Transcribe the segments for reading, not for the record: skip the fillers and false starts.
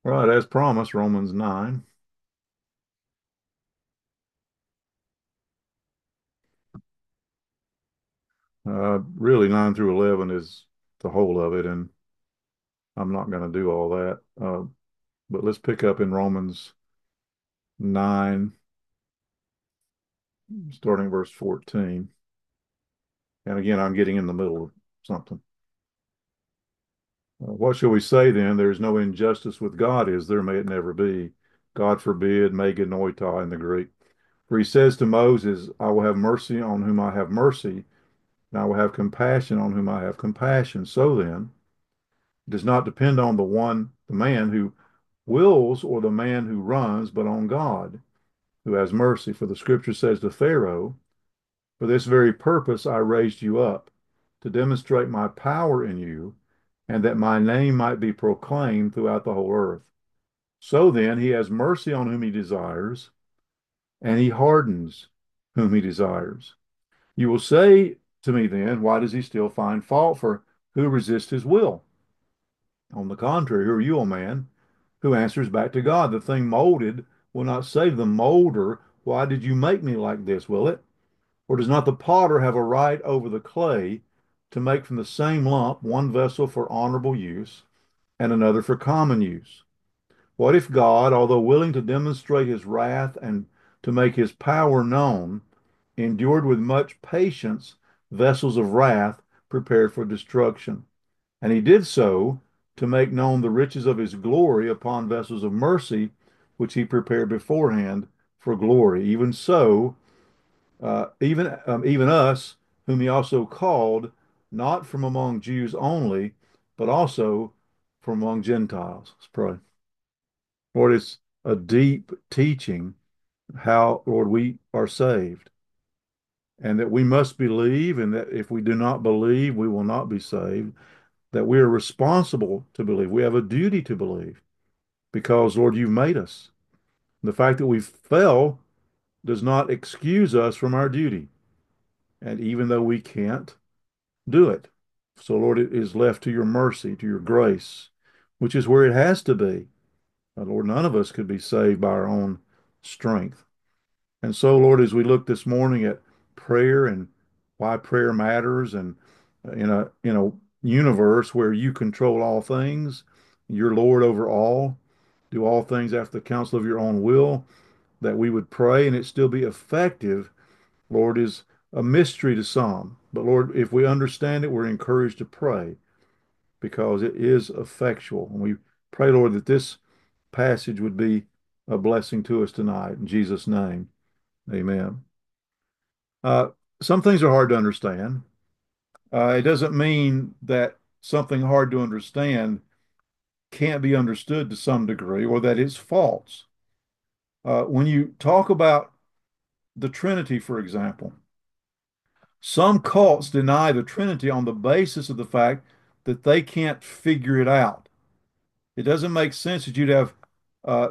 All right, as promised, Romans 9. Really, 9 through 11 is the whole of it, and I'm not going to do all that. But let's pick up in Romans 9, starting verse 14. And again, I'm getting in the middle of something. What shall we say then? There is no injustice with God, is there? May it never be. God forbid, me genoito in the Greek. For he says to Moses, I will have mercy on whom I have mercy, and I will have compassion on whom I have compassion. So then, it does not depend on the man who wills or the man who runs, but on God who has mercy. For the scripture says to Pharaoh, for this very purpose I raised you up, to demonstrate my power in you, and that my name might be proclaimed throughout the whole earth. So then he has mercy on whom he desires, and he hardens whom he desires. You will say to me then, why does he still find fault? For who resists his will? On the contrary, who are you, O man, who answers back to God? The thing molded will not say to the molder, why did you make me like this, will it? Or does not the potter have a right over the clay to make from the same lump one vessel for honorable use and another for common use? What if God, although willing to demonstrate his wrath and to make his power known, endured with much patience vessels of wrath prepared for destruction? And he did so to make known the riches of his glory upon vessels of mercy, which he prepared beforehand for glory. Even so, even us, whom he also called, not from among Jews only, but also from among Gentiles. Let's pray. Lord, it's a deep teaching how, Lord, we are saved, and that we must believe, and that if we do not believe, we will not be saved, that we are responsible to believe. We have a duty to believe because, Lord, you've made us. The fact that we fell does not excuse us from our duty. And even though we can't do it, so, Lord, it is left to your mercy, to your grace, which is where it has to be. Lord, none of us could be saved by our own strength. And so, Lord, as we look this morning at prayer and why prayer matters, and in a universe where you control all things, you're Lord over all, do all things after the counsel of your own will, that we would pray and it still be effective, Lord, is a mystery to some. But Lord, if we understand it, we're encouraged to pray because it is effectual. And we pray, Lord, that this passage would be a blessing to us tonight. In Jesus' name, amen. Uh, some things are hard to understand. It doesn't mean that something hard to understand can't be understood to some degree or that it's false. When you talk about the Trinity, for example, some cults deny the Trinity on the basis of the fact that they can't figure it out. It doesn't make sense that you'd have uh,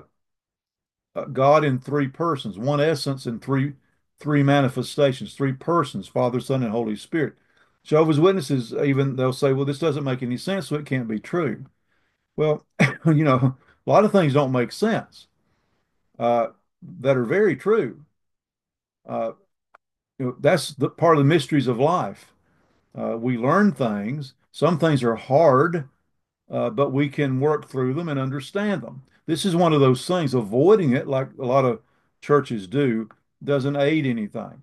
God in three persons, one essence and three manifestations, three persons, Father, Son, and Holy Spirit. Jehovah's Witnesses even they'll say, well, this doesn't make any sense, so it can't be true. Well, a lot of things don't make sense uh, that are very true. Uh, that's the part of the mysteries of life. We learn things. Some things are hard, but we can work through them and understand them. This is one of those things. Avoiding it, like a lot of churches do, doesn't aid anything.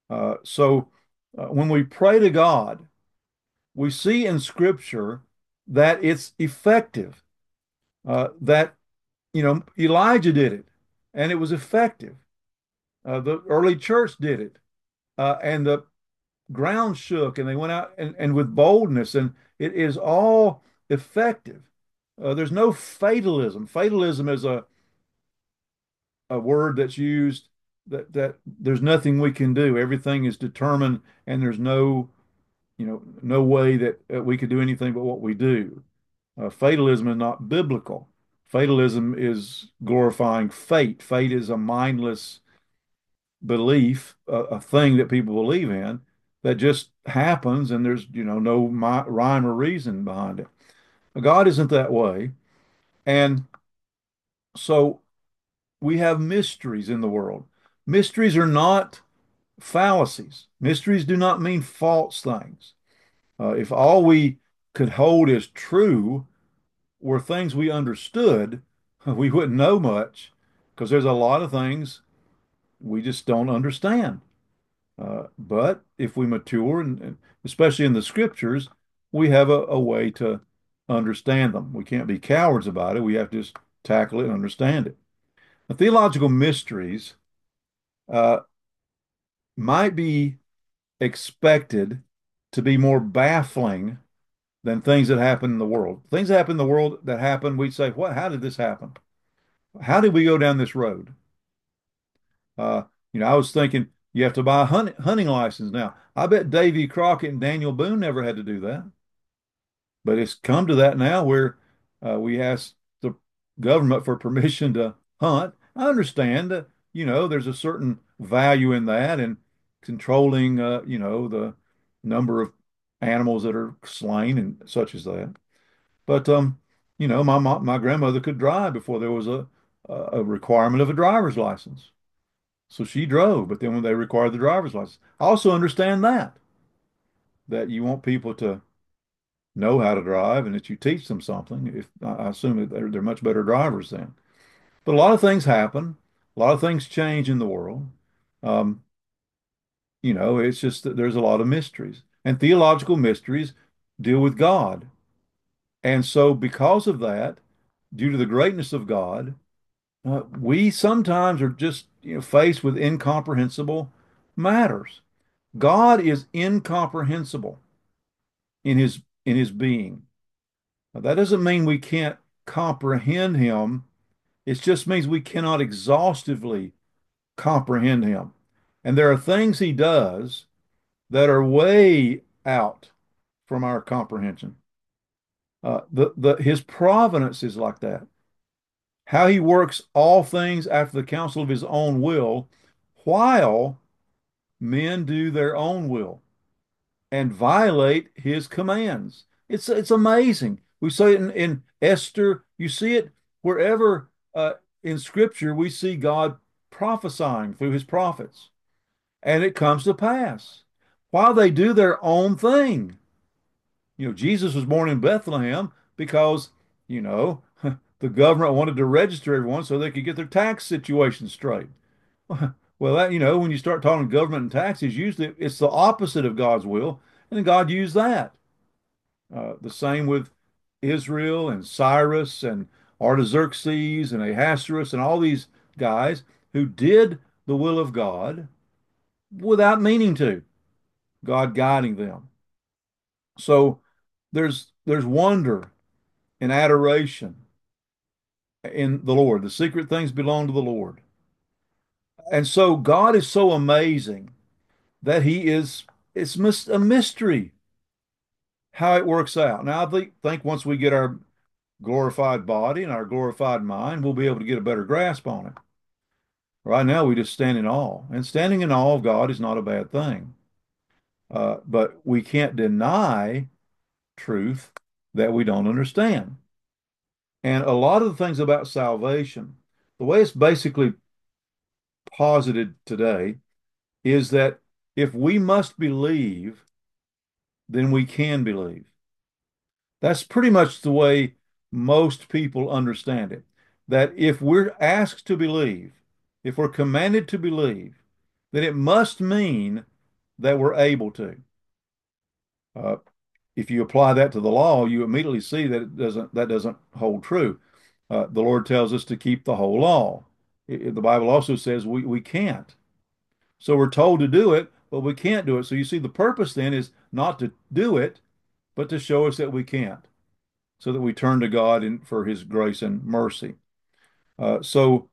So when we pray to God, we see in Scripture that it's effective. That Elijah did it, and it was effective. The early church did it, and the ground shook, and they went out and with boldness, and it is all effective. There's no fatalism. Fatalism is a word that's used that there's nothing we can do. Everything is determined, and there's no way that we could do anything but what we do. Fatalism is not biblical. Fatalism is glorifying fate. Fate is a mindless belief, a thing that people believe in that just happens, and there's no rhyme or reason behind it. God isn't that way, and So we have mysteries in the world. Mysteries are not fallacies. Mysteries do not mean false things. If all we could hold as true were things we understood, we wouldn't know much because there's a lot of things we just don't understand. But if we mature, and especially in the scriptures, we have a way to understand them. We can't be cowards about it. We have to just tackle it and understand it. The theological mysteries uh, might be expected to be more baffling than things that happen in the world. Things that happen in the world that happen, we say, "What? How did this happen? How did we go down this road?" Uh, I was thinking you have to buy a hunting license now. I bet Davy Crockett and Daniel Boone never had to do that, but it's come to that now where we ask the government for permission to hunt. I understand that, there's a certain value in that and controlling, the number of animals that are slain and such as that. But my grandmother could drive before there was a requirement of a driver's license. So she drove, but then when they required the driver's license, I also understand that you want people to know how to drive and that you teach them something. If I assume that they're much better drivers then. But a lot of things happen, a lot of things change in the world. Um, it's just that there's a lot of mysteries, and theological mysteries deal with God. And so, because of that, due to the greatness of God, we sometimes are just faced with incomprehensible matters. God is incomprehensible in his being. Now, that doesn't mean we can't comprehend him. It just means we cannot exhaustively comprehend him. And there are things he does that are way out from our comprehension. His providence is like that. How he works all things after the counsel of his own will, while men do their own will and violate his commands. It's amazing. We see it in Esther. You see it wherever in Scripture we see God prophesying through his prophets, and it comes to pass while they do their own thing. Jesus was born in Bethlehem because you know the government wanted to register everyone so they could get their tax situation straight. Well, when you start talking government and taxes, usually it's the opposite of God's will, and God used that. The same with Israel and Cyrus and Artaxerxes and Ahasuerus and all these guys who did the will of God without meaning to, God guiding them. So there's wonder and adoration in the Lord. The secret things belong to the Lord. And so God is so amazing that it's a mystery how it works out. Now, I think once we get our glorified body and our glorified mind, we'll be able to get a better grasp on it. Right now, we just stand in awe, and standing in awe of God is not a bad thing. But we can't deny truth that we don't understand. And a lot of the things about salvation, the way it's basically posited today, is that if we must believe, then we can believe. That's pretty much the way most people understand it. That if we're asked to believe, if we're commanded to believe, then it must mean that we're able to. Uh, if you apply that to the law, you immediately see that doesn't hold true. The Lord tells us to keep the whole law. The Bible also says we can't. So we're told to do it, but we can't do it. So you see, the purpose then is not to do it, but to show us that we can't, so that we turn to God for His grace and mercy. So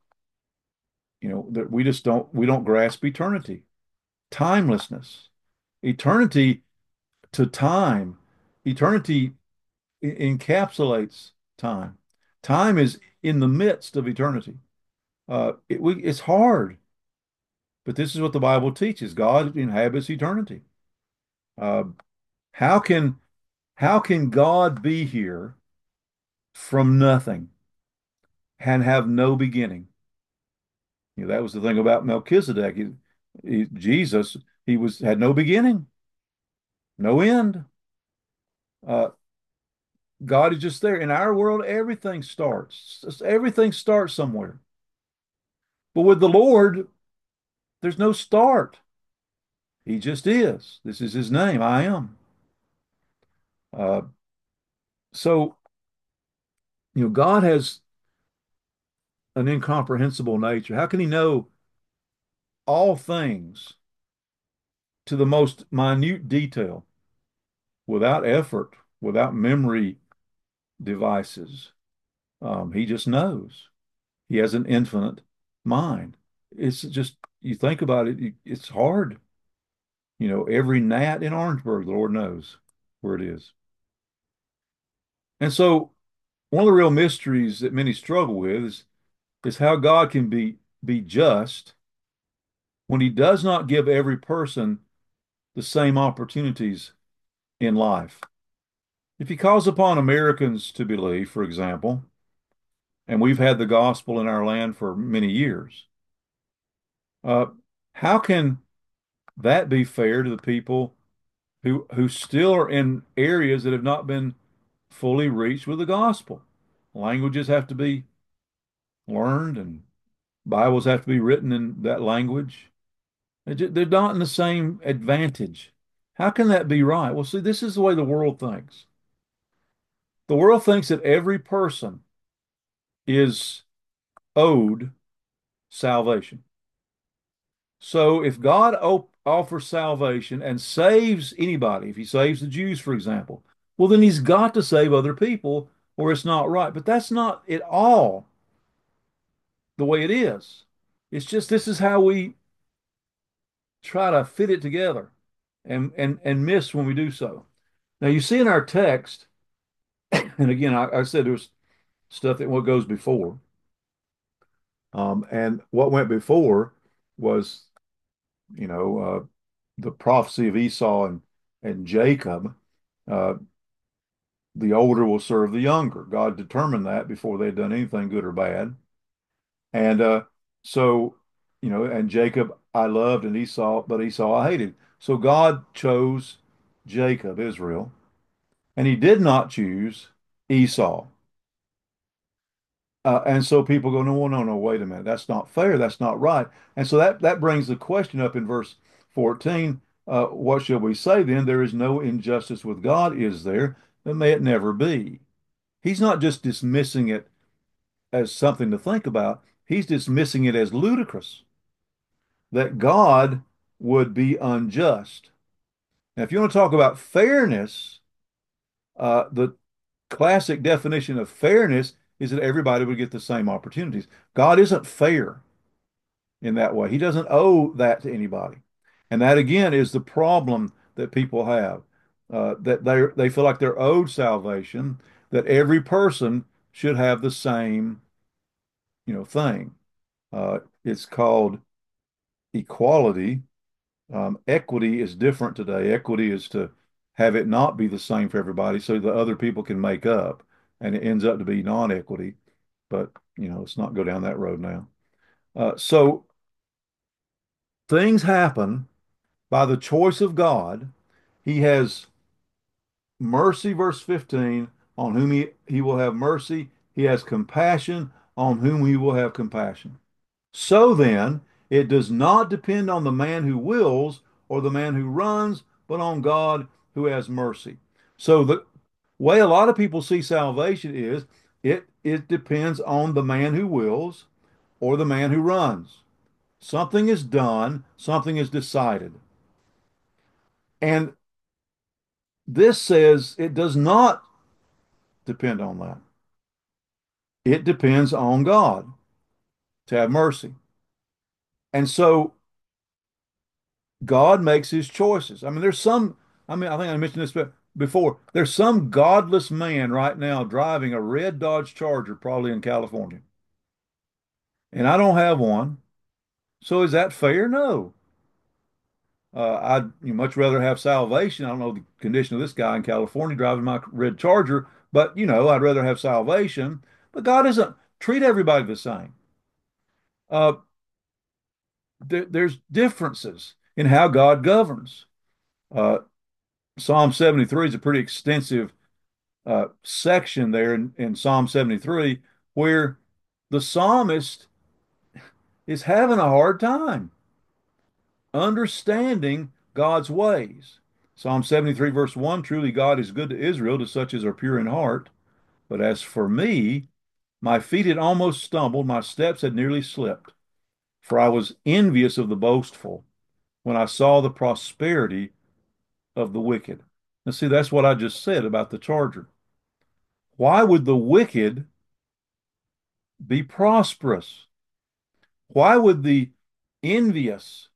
that we don't grasp eternity, timelessness, eternity to time. Eternity encapsulates time. Time is in the midst of eternity. It's hard, but this is what the Bible teaches. God inhabits eternity. Uh, how can how can God be here from nothing? and have no beginning. That was the thing about Melchizedek. Jesus, he had no beginning, no end. Uh, God is just there. In our world, everything starts. Everything starts somewhere. But with the Lord, there's no start. He just is. This is his name. I am. Uh, so, God has an incomprehensible nature. How can he know all things to the most minute detail without effort, without memory devices? He just knows. He has an infinite mind. It's just, you think about it, it's hard. Every gnat in Orangeburg, the Lord knows where it is. And so, one of the real mysteries that many struggle with is how God can be just when he does not give every person the same opportunities in life. If he calls upon Americans to believe, for example, and we've had the gospel in our land for many years, uh, how can that be fair to the people who still are in areas that have not been fully reached with the gospel? Languages have to be learned and Bibles have to be written in that language. They're not in the same advantage. How can that be right? Well, see, this is the way the world thinks. The world thinks that every person is owed salvation. So if God offers salvation and saves anybody, if he saves the Jews, for example, well, then he's got to save other people or it's not right. But that's not at all the way it is. It's just this is how we try to fit it together and miss when we do so. Now you see in our text, and again, I said there's stuff that what goes before. And what went before was, you know, the prophecy of Esau and Jacob. Uh, the older will serve the younger. God determined that before they had done anything good or bad. And so, and Jacob I loved and but Esau I hated. So God chose Jacob, Israel, and he did not choose Esau. And so people go, no, no, no, wait a minute. That's not fair. That's not right. And so that brings the question up in verse 14. What shall we say then? There is no injustice with God, is there? Then may it never be. He's not just dismissing it as something to think about. He's dismissing it as ludicrous that God would be unjust. Now, if you want to talk about fairness, the classic definition of fairness is that everybody would get the same opportunities. God isn't fair in that way. He doesn't owe that to anybody. And that again is the problem that people have, that they feel like they're owed salvation, that every person should have the same, thing. It's called equality. Equity is different today. Equity is to have it not be the same for everybody so the other people can make up, and it ends up to be non-equity. But, let's not go down that road now. So things happen by the choice of God. He has mercy, verse 15, on whom he will have mercy. He has compassion on whom he will have compassion. So then, it does not depend on the man who wills or the man who runs, but on God who has mercy. So the way a lot of people see salvation is it depends on the man who wills or the man who runs. Something is done, something is decided. And this says it does not depend on that. It depends on God to have mercy. And so God makes his choices. I think I mentioned this before. There's some godless man right now driving a red Dodge Charger, probably in California. And I don't have one. So is that fair? No. I'd much rather have salvation. I don't know the condition of this guy in California driving my red Charger, but I'd rather have salvation. But God isn't treat everybody the same. Uh, there's differences in how God governs. Uh, Psalm 73 is a pretty extensive section there in Psalm 73 where the psalmist is having a hard time understanding God's ways. Psalm 73, verse 1, truly God is good to Israel, to such as are pure in heart. But as for me, my feet had almost stumbled, my steps had nearly slipped, for I was envious of the boastful when I saw the prosperity of the wicked. Now, see, that's what I just said about the charger. Why would the wicked be prosperous? Why would the envious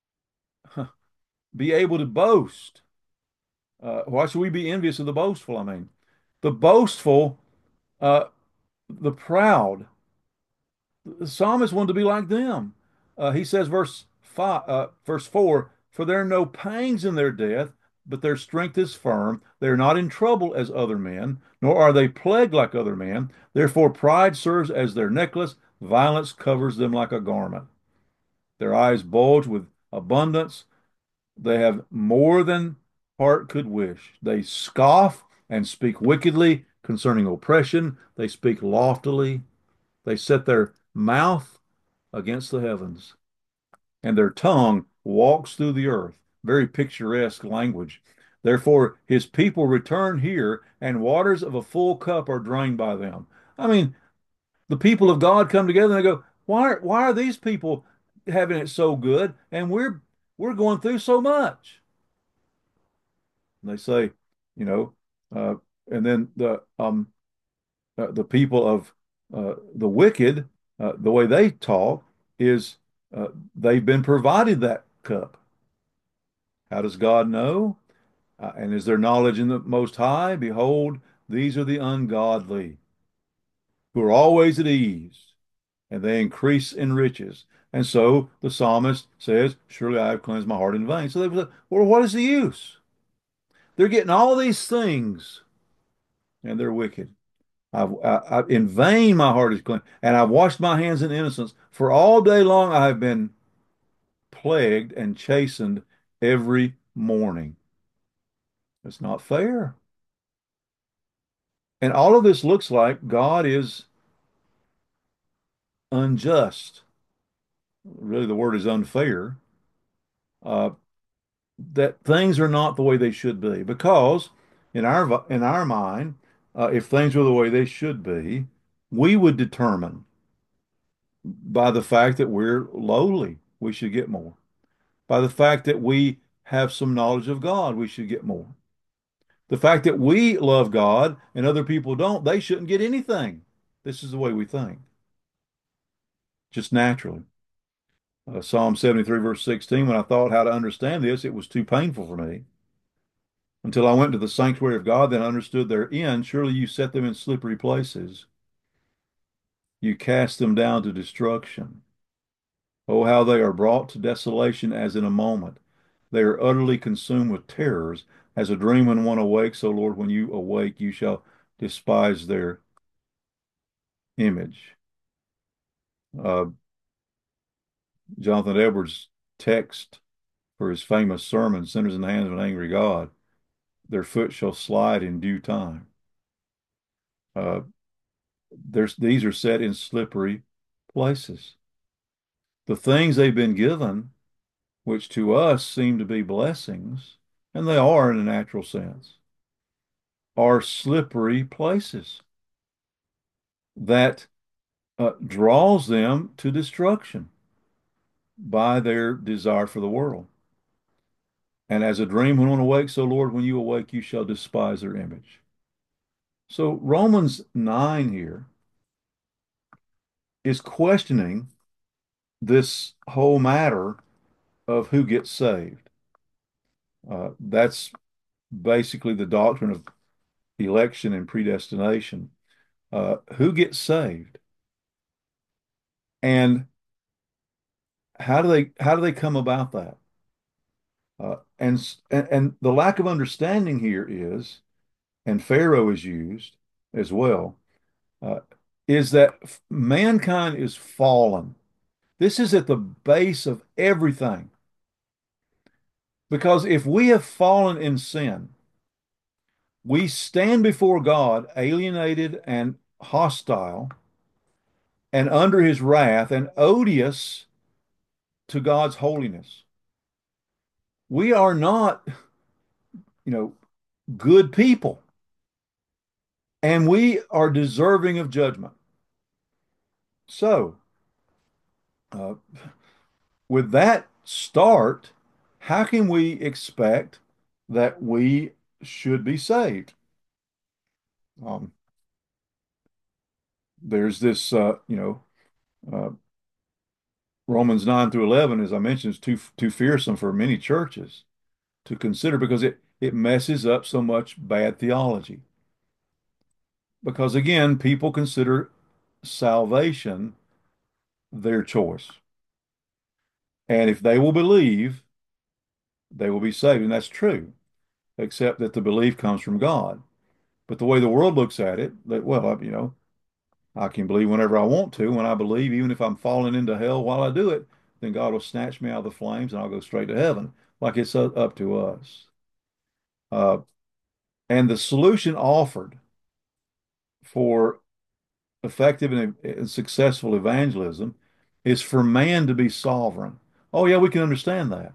be able to boast? Why should we be envious of the boastful? I mean, the boastful, uh, the proud, the psalmist wanted to be like them. He says, verse 4, for there are no pangs in their death, but their strength is firm. They are not in trouble as other men, nor are they plagued like other men. Therefore, pride serves as their necklace, violence covers them like a garment. Their eyes bulge with abundance. They have more than heart could wish. They scoff and speak wickedly concerning oppression. They speak loftily. They set their mouth against the heavens, and their tongue walks through the earth. Very picturesque language. Therefore, his people return here, and waters of a full cup are drained by them. I mean, the people of God come together and they go, why are these people having it so good, and we're going through so much? And they say, you know, uh, and then the people of the wicked, the way they talk is they've been provided that cup. How does God know? And is there knowledge in the Most High? Behold, these are the ungodly who are always at ease, and they increase in riches. And so the psalmist says, surely I have cleansed my heart in vain. So they say, well, what is the use? They're getting all these things, and they're wicked. In vain my heart is clean, and I've washed my hands in innocence. For all day long I have been plagued and chastened every morning. It's not fair. And all of this looks like God is unjust. Really, the word is unfair. Uh, that things are not the way they should be, because in our mind, if things were the way they should be, we would determine by the fact that we're lowly, we should get more. By the fact that we have some knowledge of God, we should get more. The fact that we love God and other people don't, they shouldn't get anything. This is the way we think, just naturally. Psalm 73, verse 16, when I thought how to understand this, it was too painful for me. Until I went to the sanctuary of God, then I understood their end. Surely you set them in slippery places. You cast them down to destruction. Oh, how they are brought to desolation as in a moment. They are utterly consumed with terrors. As a dream when one awakes, O Lord, when you awake, you shall despise their image. Uh, Jonathan Edwards' text for his famous sermon, Sinners in the Hands of an Angry God, their foot shall slide in due time. Uh, these are set in slippery places. The things they've been given, which to us seem to be blessings, and they are in a natural sense, are slippery places that draws them to destruction by their desire for the world. And as a dream when one awakes, so Lord, when you awake, you shall despise their image. So Romans 9 here is questioning this whole matter of who gets saved. That's basically the doctrine of election and predestination. Who gets saved, and how do they come about that? And the lack of understanding here is, and Pharaoh is used as well. Uh, is that mankind is fallen. This is at the base of everything. Because if we have fallen in sin, we stand before God alienated and hostile and under his wrath and odious to God's holiness. We are not, you know, good people, and we are deserving of judgment. So, uh, with that start, how can we expect that we should be saved? Um, there's this, uh, Romans 9 through 11, as I mentioned, is too fearsome for many churches to consider because it messes up so much bad theology. Because again, people consider salvation their choice. And if they will believe, they will be saved. And that's true, except that the belief comes from God. But the way the world looks at it, that, well, I can believe whenever I want to. When I believe, even if I'm falling into hell while I do it, then God will snatch me out of the flames and I'll go straight to heaven, like it's up to us. Uh, and the solution offered for effective and successful evangelism is for man to be sovereign. Oh, yeah, we can understand that.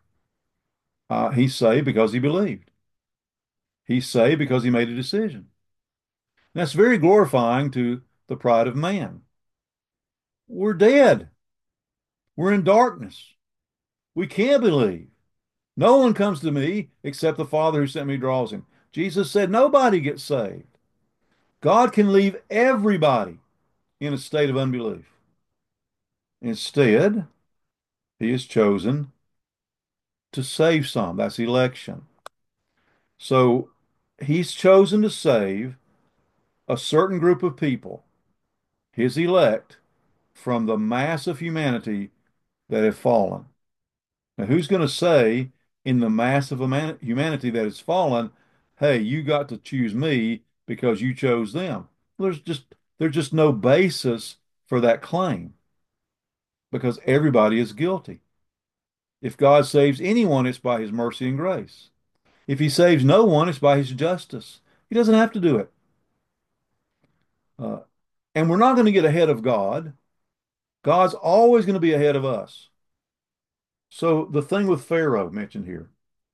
He's saved because he believed. He's saved because he made a decision. And that's very glorifying to the pride of man. We're dead. We're in darkness. We can't believe. No one comes to me except the Father who sent me draws him. Jesus said nobody gets saved. God can leave everybody in a state of unbelief. Instead, he has chosen to save some. That's election. So he's chosen to save a certain group of people, his elect, from the mass of humanity that have fallen. Now, who's going to say in the mass of humanity that has fallen, hey, you got to choose me because you chose them? Well, there's just no basis for that claim because everybody is guilty. If God saves anyone, it's by his mercy and grace. If he saves no one, it's by his justice. He doesn't have to do it. Uh, and we're not going to get ahead of God. God's always going to be ahead of us. So the thing with Pharaoh mentioned here,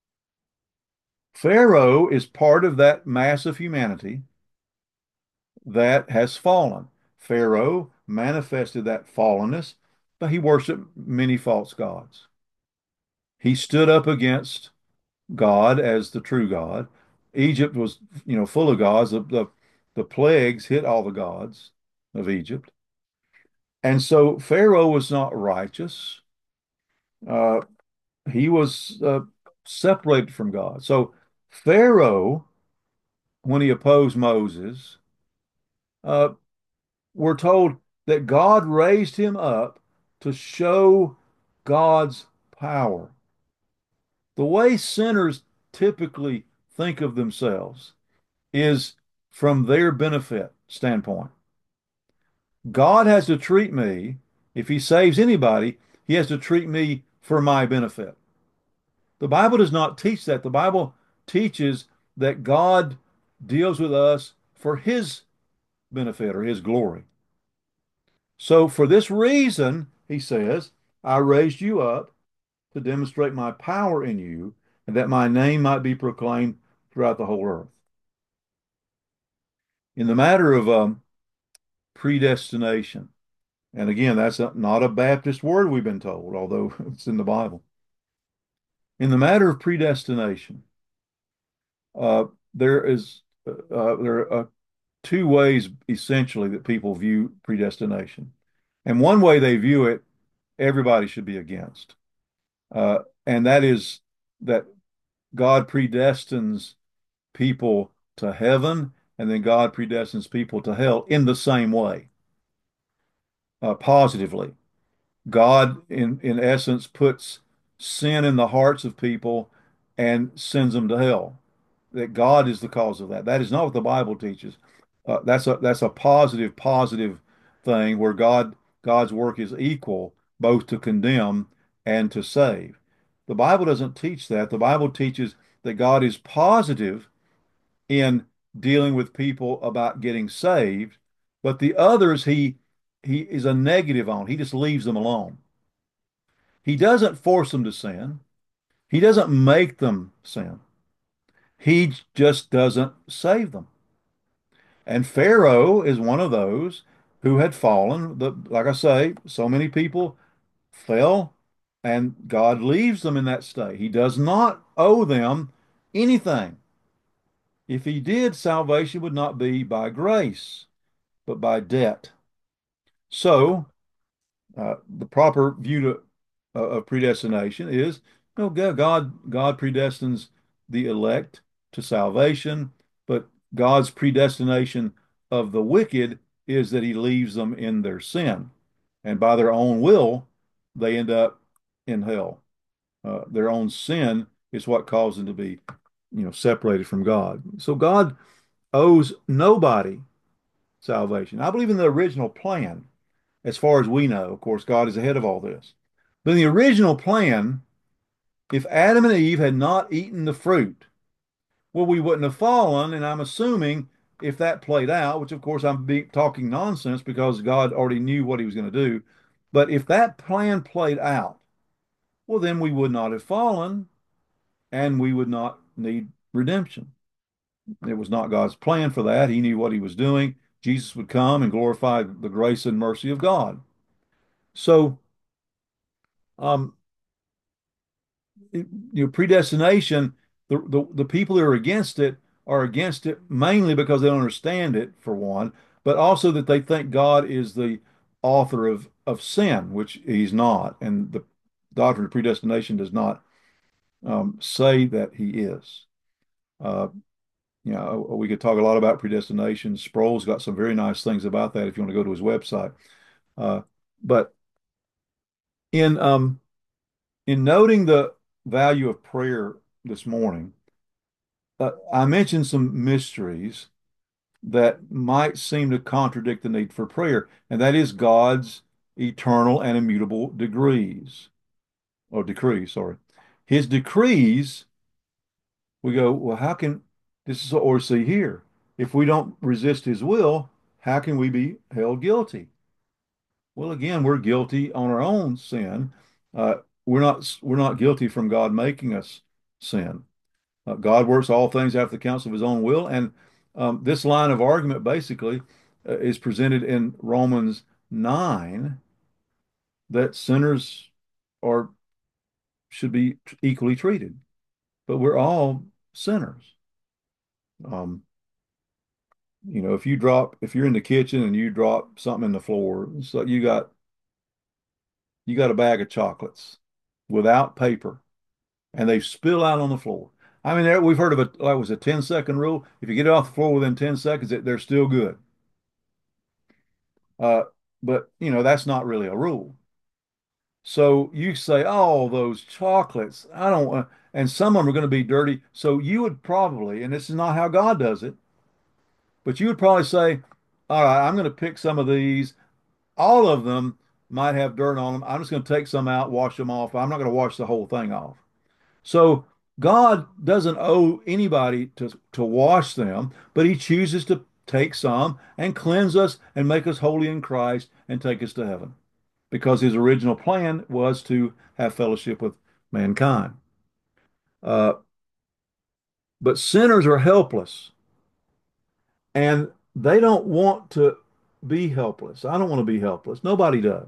Pharaoh is part of that mass of humanity that has fallen. Pharaoh manifested that fallenness, but he worshiped many false gods. He stood up against God as the true God. Egypt was, full of gods. The plagues hit all the gods of Egypt. And so Pharaoh was not righteous. Uh, he was separated from God. So Pharaoh, when he opposed Moses, uh, we're told that God raised him up to show God's power. The way sinners typically think of themselves is from their benefit standpoint. God has to treat me, if he saves anybody, he has to treat me for my benefit. The Bible does not teach that. The Bible teaches that God deals with us for his benefit or his glory. So for this reason, he says, I raised you up to demonstrate my power in you and that my name might be proclaimed throughout the whole earth. In the matter of predestination, and again, that's not a Baptist word we've been told, although it's in the Bible. In the matter of predestination, uh, there is there are two ways essentially that people view predestination. And one way they view it, everybody should be against. And that is that God predestines people to heaven and then God predestines people to hell in the same way, positively. God, in essence, puts sin in the hearts of people and sends them to hell. That God is the cause of that. That is not what the Bible teaches. That's a positive thing where God's work is equal both to condemn and to save. The Bible doesn't teach that. The Bible teaches that God is positive in dealing with people about getting saved, but the others he is a negative on. He just leaves them alone. He doesn't force them to sin. He doesn't make them sin. He just doesn't save them. And Pharaoh is one of those who had fallen. Like I say, so many people fell, and God leaves them in that state. He does not owe them anything. If he did, salvation would not be by grace, but by debt. So, the proper view of predestination is, God predestines the elect to salvation, but God's predestination of the wicked is that he leaves them in their sin. And by their own will, they end up in hell. Their own sin is what caused them to be, separated from God. So God owes nobody salvation. I believe in the original plan, as far as we know. Of course, God is ahead of all this. But in the original plan, if Adam and Eve had not eaten the fruit, well, we wouldn't have fallen. And I'm assuming if that played out, which of course talking nonsense because God already knew what he was going to do. But if that plan played out, well, then we would not have fallen and we would not need redemption. It was not God's plan for that. He knew what he was doing. Jesus would come and glorify the grace and mercy of God. So, um, predestination, the people that are against it mainly because they don't understand it, for one, but also that they think God is the author of sin, which he's not. And the doctrine of predestination does not say that he is. Uh, we could talk a lot about predestination. Sproul's got some very nice things about that if you want to go to his website. Uh, but in in noting the value of prayer this morning, I mentioned some mysteries that might seem to contradict the need for prayer, and that is God's eternal and immutable decrees, sorry. His decrees, we go, well, how can this is what we see here? If we don't resist his will, how can we be held guilty? Well, again, we're guilty on our own sin. Uh, we're not guilty from God making us sin. God works all things after the counsel of his own will. And this line of argument basically is presented in Romans 9, that sinners are should be equally treated, but we're all sinners. Um, if you're in the kitchen and you drop something in the floor, so you got a bag of chocolates without paper, and they spill out on the floor. I mean, we've heard of like was a 10-second rule. If you get it off the floor within 10 seconds, they're still good. Uh, but that's not really a rule. So you say, oh, those chocolates, I don't want, and some of them are going to be dirty. So you would probably, and this is not how God does it, but you would probably say, all right, I'm going to pick some of these. All of them might have dirt on them. I'm just going to take some out, wash them off. I'm not going to wash the whole thing off. So God doesn't owe anybody to wash them, but he chooses to take some and cleanse us and make us holy in Christ and take us to heaven because his original plan was to have fellowship with mankind. Uh, but sinners are helpless and they don't want to be helpless. I don't want to be helpless. Nobody does.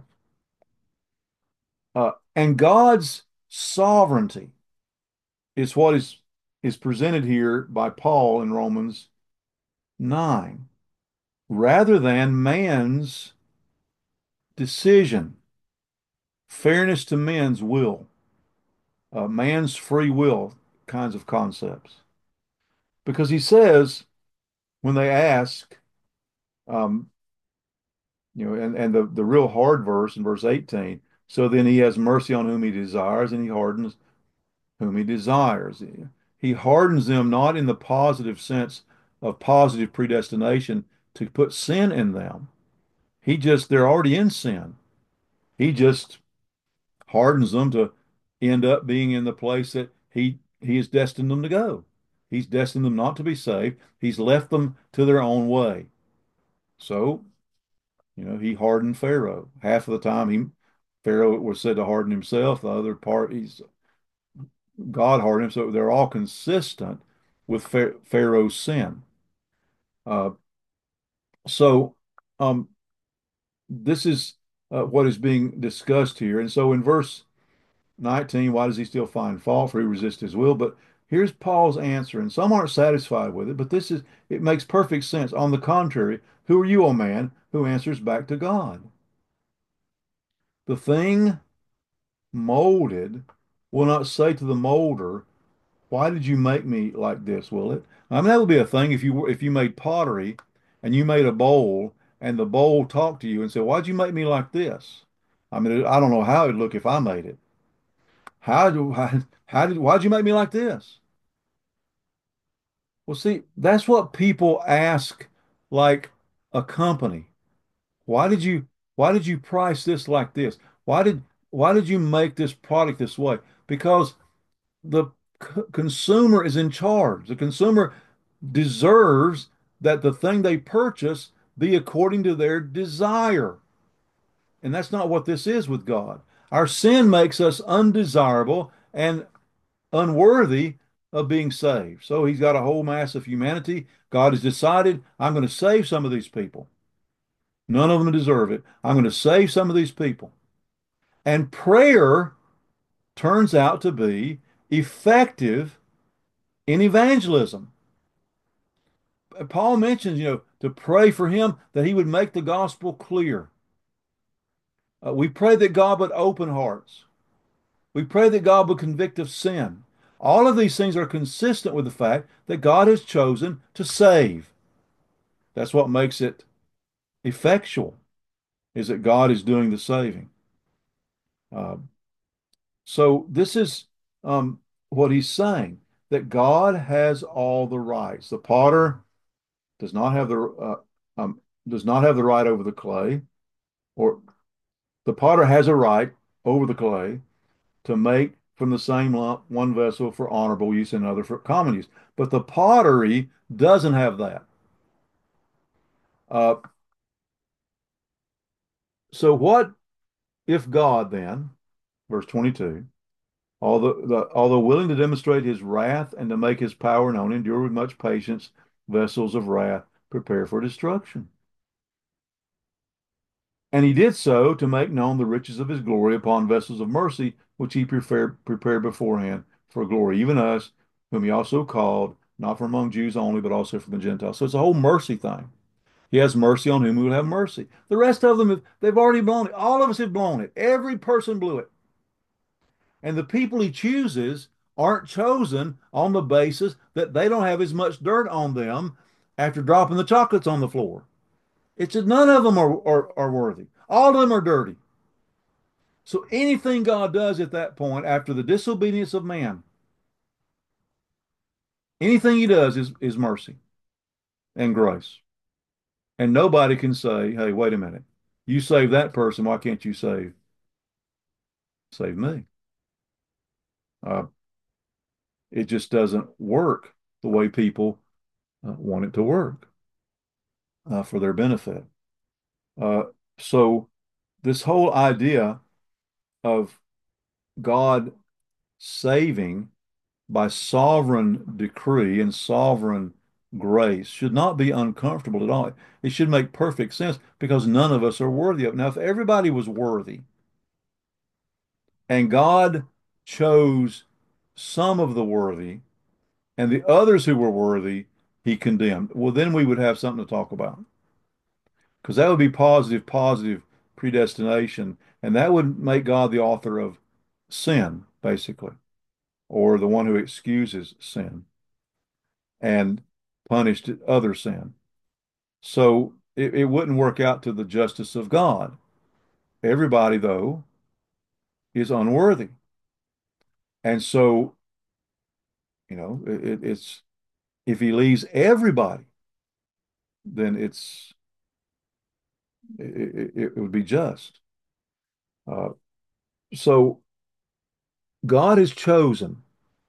And God's sovereignty is what is presented here by Paul in Romans 9, rather than man's decision, fairness to men's will, man's free will kinds of concepts. Because he says, when they ask, um, and the real hard verse in verse 18, so then he has mercy on whom he desires, and he hardens whom he desires. He hardens them not in the positive sense of positive predestination, to put sin in them. They're already in sin. He just hardens them to end up being in the place that he has destined them to go. He's destined them not to be saved. He's left them to their own way. So, he hardened Pharaoh. Half of the time Pharaoh was said to harden himself. The other part God hardened him. So they're all consistent with Pharaoh's sin. Uh, so um, this is what is being discussed here. And so in verse 19, why does he still find fault? For he resists his will. But here's Paul's answer, and some aren't satisfied with it, but it makes perfect sense. On the contrary, who are you, O man, who answers back to God? The thing molded will not say to the molder, why did you make me like this, will it? I mean, that would be a thing if you made pottery and you made a bowl and the bowl talked to you and said, why'd you make me like this? I mean, I don't know how it'd look if I made it. Why'd you make me like this? Well, see, that's what people ask like a company. Why did you why did you price this like this? Why did you make this product this way? Because the consumer is in charge. The consumer deserves that the thing they purchase be according to their desire. And that's not what this is with God. Our sin makes us undesirable and unworthy of being saved. So he's got a whole mass of humanity. God has decided, I'm going to save some of these people. None of them deserve it. I'm going to save some of these people. And prayer turns out to be effective in evangelism. Paul mentions, to pray for him that he would make the gospel clear. We pray that God would open hearts. We pray that God would convict of sin. All of these things are consistent with the fact that God has chosen to save. That's what makes it effectual, is that God is doing the saving. Uh, so this is um, what he's saying, that God has all the rights. The potter does not have does not have the right over the clay, or the potter has a right over the clay to make from the same lump one vessel for honorable use and another for common use. But the pottery doesn't have that. Uh, so what if God then, verse 22, although willing to demonstrate his wrath and to make his power known, endure with much patience vessels of wrath prepare for destruction. And he did so to make known the riches of his glory upon vessels of mercy, which he prepared beforehand for glory, even us, whom he also called, not from among Jews only, but also from the Gentiles. So it's a whole mercy thing. He has mercy on whom he will have mercy. The rest of them, they've already blown it. All of us have blown it. Every person blew it. And the people he chooses aren't chosen on the basis that they don't have as much dirt on them after dropping the chocolates on the floor. It's that none of them are worthy. All of them are dirty. So anything God does at that point, after the disobedience of man, anything he does is mercy and grace. And nobody can say, hey, wait a minute. You save that person, why can't you save me? Uh, it just doesn't work the way people want it to work for their benefit. Uh, so this whole idea of God saving by sovereign decree and sovereign grace should not be uncomfortable at all. It should make perfect sense because none of us are worthy of it. Now, if everybody was worthy and God chose some of the worthy and the others who were worthy, he condemned, well, then we would have something to talk about because that would be positive predestination. And that would make God the author of sin, basically, or the one who excuses sin and punished other sin. So it wouldn't work out to the justice of God. Everybody, though, is unworthy. And so, it's if he leaves everybody then it would be just. Uh, so God has chosen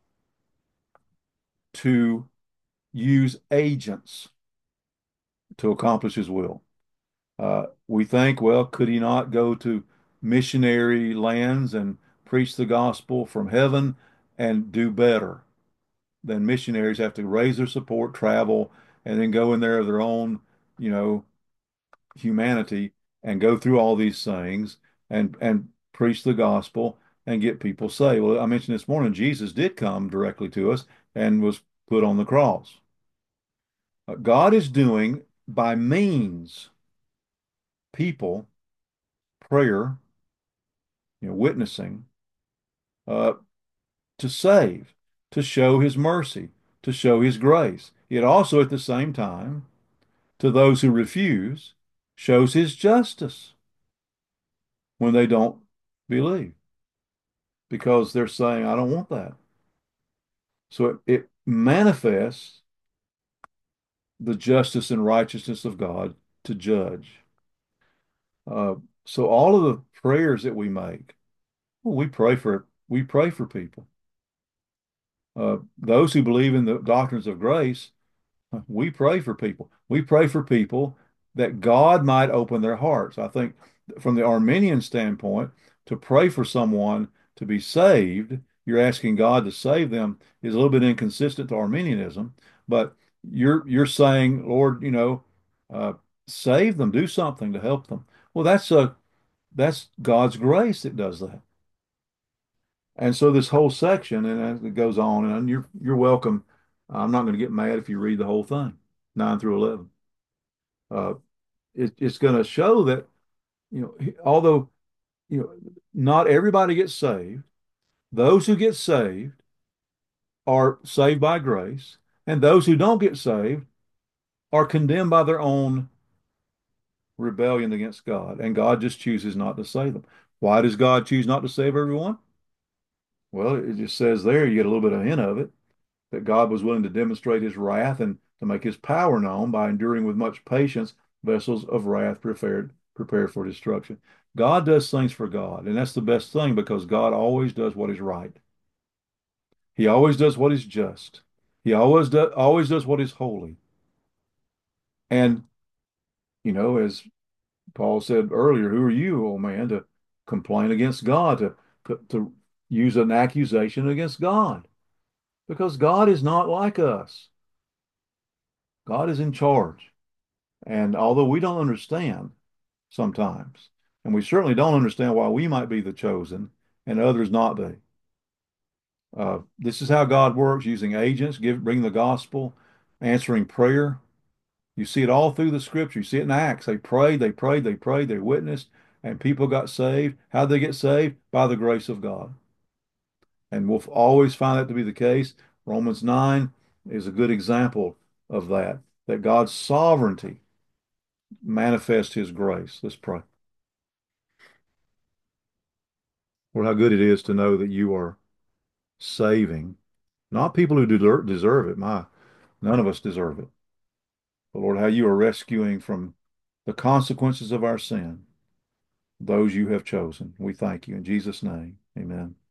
to use agents to accomplish his will. We think, well, could he not go to missionary lands and preach the gospel from heaven and do better than missionaries have to raise their support, travel, and then go in there of their own, you know, humanity and go through all these things and preach the gospel and get people saved. Well, I mentioned this morning, Jesus did come directly to us and was put on the cross. God is doing by means, people, prayer, witnessing, uh, to save, to show his mercy, to show his grace. Yet also at the same time, to those who refuse, shows his justice when they don't believe because they're saying, I don't want that. So it manifests the justice and righteousness of God to judge. Uh, so all of the prayers that we make, well, we pray for people. Those who believe in the doctrines of grace, we pray for people. We pray for people that God might open their hearts. I think from the Arminian standpoint, to pray for someone to be saved, you're asking God to save them is a little bit inconsistent to Arminianism, but you're saying, Lord, uh, save them, do something to help them. Well, that's God's grace that does that. And so this whole section, and as it goes on, and you're welcome. I'm not going to get mad if you read the whole thing, 9 through 11. Uh, it's going to show that, although, not everybody gets saved, those who get saved are saved by grace, and those who don't get saved are condemned by their own rebellion against God, and God just chooses not to save them. Why does God choose not to save everyone? Well, it just says there, you get a little bit of a hint of it, that God was willing to demonstrate his wrath and to make his power known by enduring with much patience vessels of wrath prepared for destruction. God does things for God, and that's the best thing because God always does what is right. He always does what is just. He always does what is holy. And, as Paul said earlier, who are you, old man, to complain against God, to use an accusation against God? Because God is not like us. God is in charge. And although we don't understand sometimes, and we certainly don't understand why we might be the chosen and others not be, this is how God works using agents, bring the gospel, answering prayer. You see it all through the scripture. You see it in Acts. They prayed, they prayed, they prayed, they witnessed, and people got saved. How'd they get saved? By the grace of God. And we'll always find that to be the case. Romans 9 is a good example of that God's sovereignty manifests his grace. Let's pray. Lord, how good it is to know that you are saving, not people who deserve it. None of us deserve it. But Lord, how you are rescuing from the consequences of our sin those you have chosen. We thank you in Jesus' name. Amen.